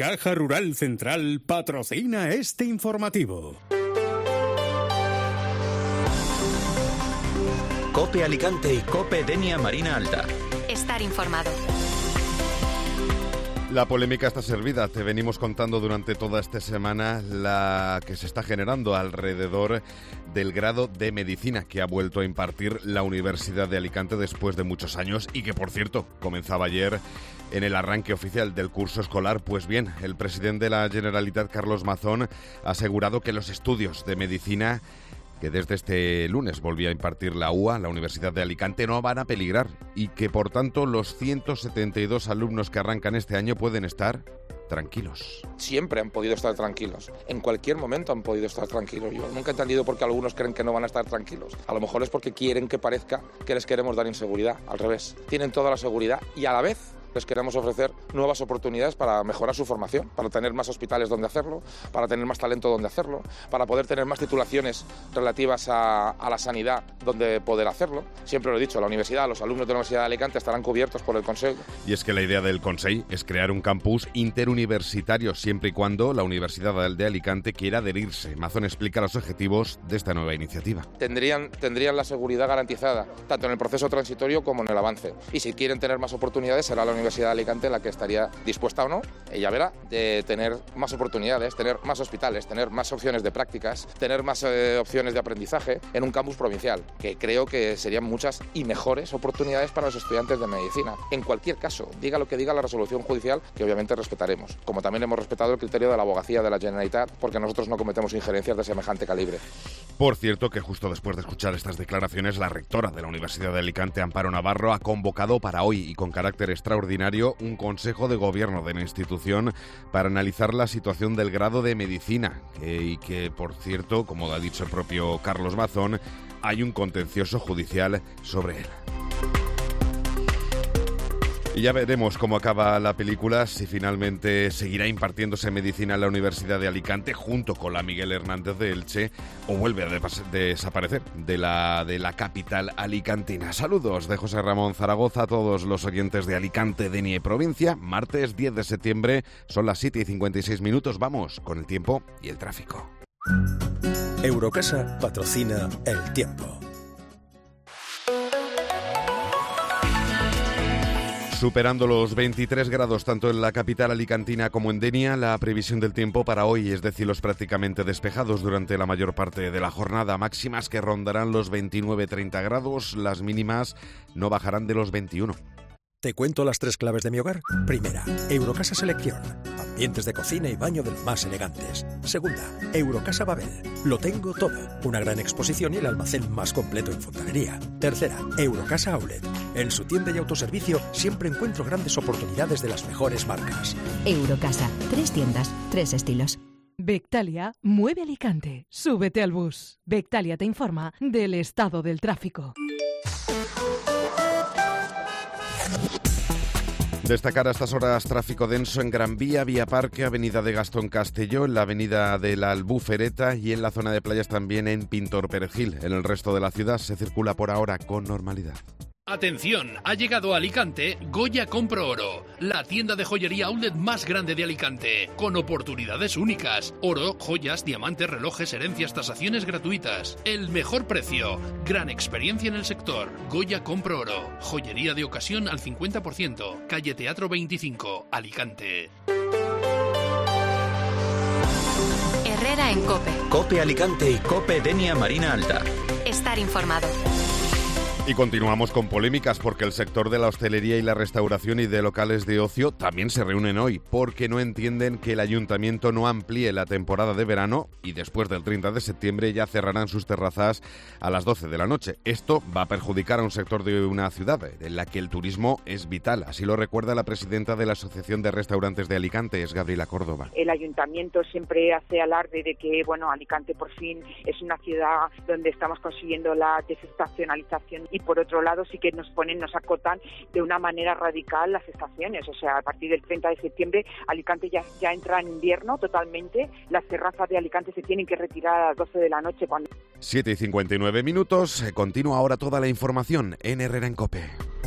Caja Rural Central patrocina este informativo. COPE Alicante y COPE Denia Marina Alta. Estar informado. La polémica está servida. Te venimos contando durante toda esta semana la que se está generando alrededor del grado de medicina que ha vuelto a impartir la Universidad de Alicante después de muchos años y que, por cierto, comenzaba ayer en el arranque oficial del curso escolar. Pues bien, el presidente de la Generalitat, Carlos Mazón, ha asegurado que los estudios de medicina que desde este lunes volvía a impartir la UA, la Universidad de Alicante, no van a peligrar y que, por tanto, los 172 alumnos que arrancan este año pueden estar tranquilos. Siempre han podido estar tranquilos. En cualquier momento han podido estar tranquilos. Yo nunca he entendido por qué algunos creen que no van a estar tranquilos. A lo mejor es porque quieren que parezca que les queremos dar inseguridad. Al revés. Tienen toda la seguridad y a la vez les queremos ofrecer nuevas oportunidades para mejorar su formación, para tener más hospitales donde hacerlo, para tener más talento donde hacerlo, para poder tener más titulaciones relativas a la sanidad donde poder hacerlo. Siempre lo he dicho, la universidad, los alumnos de la Universidad de Alicante estarán cubiertos por el Consell. Y es que la idea del Consell es crear un campus interuniversitario siempre y cuando la Universidad de Alicante quiera adherirse. Mazón explica los objetivos de esta nueva iniciativa. Tendrían la seguridad garantizada, tanto en el proceso transitorio como en el avance. Y si quieren tener más oportunidades, será la Universidad de Alicante la que estaría dispuesta o no, ella verá, de tener más oportunidades, tener más hospitales, tener más opciones de prácticas, tener más opciones de aprendizaje en un campus provincial, que creo que serían muchas y mejores oportunidades para los estudiantes de medicina. En cualquier caso, diga lo que diga la resolución judicial, que obviamente respetaremos, como también hemos respetado el criterio de la abogacía de la Generalitat, porque nosotros no cometemos injerencias de semejante calibre. Por cierto, que justo después de escuchar estas declaraciones, la rectora de la Universidad de Alicante, Amparo Navarro, ha convocado para hoy y con carácter extraordinario un consejo de gobierno de la institución para analizar la situación del grado de medicina y que, por cierto, como ha dicho el propio Carlos Mazón, hay un contencioso judicial sobre él. Y ya veremos cómo acaba la película, si finalmente seguirá impartiéndose medicina en la Universidad de Alicante junto con la Miguel Hernández de Elche o vuelve a desaparecer de la capital alicantina. Saludos de José Ramón Zaragoza a todos los oyentes de Alicante, Denia y provincia. Martes 10 de septiembre, son las 7:56. Vamos con el tiempo y el tráfico. Eurocasa patrocina el tiempo. Superando los 23 grados tanto en la capital alicantina como en Denia, la previsión del tiempo para hoy es de cielos prácticamente despejados durante la mayor parte de la jornada, máximas que rondarán los 29-30 grados, las mínimas no bajarán de los 21. ¿Te cuento las 3 claves de mi hogar? Primera, Eurocasa Selección. Ambientes de cocina y baño de los más elegantes. Segunda, Eurocasa Babel. Lo tengo todo. Una gran exposición y el almacén más completo en fontanería. Tercera, Eurocasa Outlet. En su tienda y autoservicio siempre encuentro grandes oportunidades de las mejores marcas. Eurocasa. 3 tiendas, 3 estilos. Bectalia mueve Alicante. Súbete al bus. Bectalia te informa del estado del tráfico. Destacar a estas horas tráfico denso en Gran Vía, Vía Parque, Avenida de Gastón Castelló, en la Avenida de la Albufereta y en la zona de playas también en Pintor Perejil. En el resto de la ciudad se circula por ahora con normalidad. Atención, ha llegado a Alicante Goya Compro Oro, la tienda de joyería outlet más grande de Alicante, con oportunidades únicas, oro, joyas, diamantes, relojes, herencias, tasaciones gratuitas, el mejor precio, gran experiencia en el sector. Goya Compro Oro, joyería de ocasión al 50%, calle Teatro 25, Alicante. Herrera en COPE. COPE Alicante y COPE Denia Marina Alta. Estar informado. Y continuamos con polémicas porque el sector de la hostelería y la restauración y de locales de ocio también se reúnen hoy porque no entienden que el ayuntamiento no amplíe la temporada de verano y después del 30 de septiembre ya cerrarán sus terrazas a las 12 de la noche. Esto va a perjudicar a un sector de una ciudad en la que el turismo es vital. Así lo recuerda la presidenta de la Asociación de Restaurantes de Alicante, es Gabriela Córdoba. El ayuntamiento siempre hace alarde de que, Alicante por fin es una ciudad donde estamos consiguiendo la desestacionalización y por otro lado sí que nos acotan de una manera radical las estaciones, o sea, a partir del 30 de septiembre Alicante ya entra en invierno totalmente, las terrazas de Alicante se tienen que retirar a las 12 de la noche. 7:59, continúa ahora toda la información en Herrera en COPE.